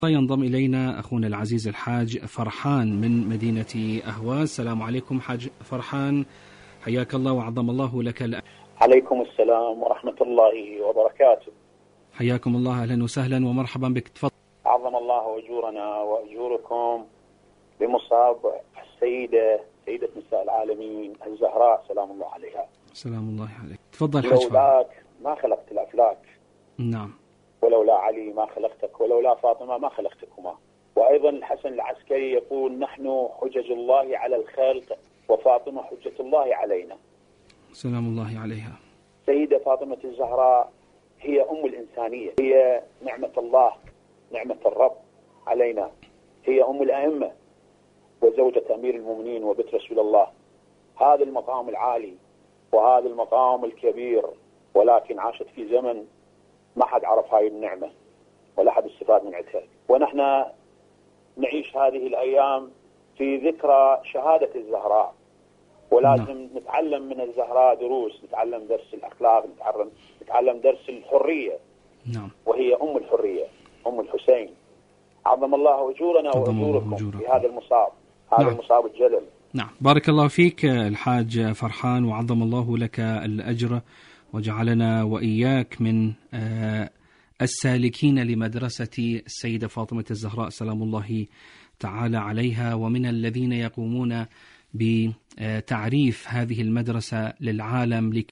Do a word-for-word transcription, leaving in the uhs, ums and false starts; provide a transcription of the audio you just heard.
ينضم إلينا أخونا العزيز الحاج فرحان من مدينة أهواز. السلام عليكم حاج فرحان، حياك الله وعظم الله لك الأجر. عليكم السلام ورحمة الله وبركاته. حياكم الله، أهلا وسهلا ومرحبا بك، تفضل. عظم الله أجورنا وأجوركم بمصاب السيدة سيدة نساء العالمين الزهراء سلام الله عليها. سلام الله عليك، تفضل حاج فرحان. لولاك ما خلقت الأفلاك. نعم. ولولا علي ما خلقتك، ولولا فاطمة ما خلقتكما. وأيضا الحسن العسكري يقول نحن حجج الله على الخلق وفاطمة حجة الله علينا. سلام الله عليها. سيدة فاطمة الزهراء هي أم الإنسانية، هي نعمة الله، نعمة الرب علينا، هي أم الأئمة وزوجة أمير المؤمنين وبنت رسول الله. هذا المقام العالي وهذا المقام الكبير، ولكن عاشت في زمن ما حد عرف هاي النعمة ولا حد استفاد من عندها. ونحن نعيش هذه الأيام في ذكرى شهادة الزهراء، ولازم نعم. نتعلم من الزهراء دروس، نتعلم درس الأخلاق، نتعلم نتعلم درس الحرية. نعم. وهي أم الحرية، أم الحسين. عظم الله أجورنا وأجوركم في هذا المصاب، هذا نعم. المصاب الجلل. نعم، بارك الله فيك الحاج فرحان وعظم الله لك الأجر، وجعلنا وإياك من السالكين لمدرسة السيدة فاطمة الزهراء سلام الله تعالى عليها، ومن الذين يقومون بتعريف هذه المدرسة للعالم.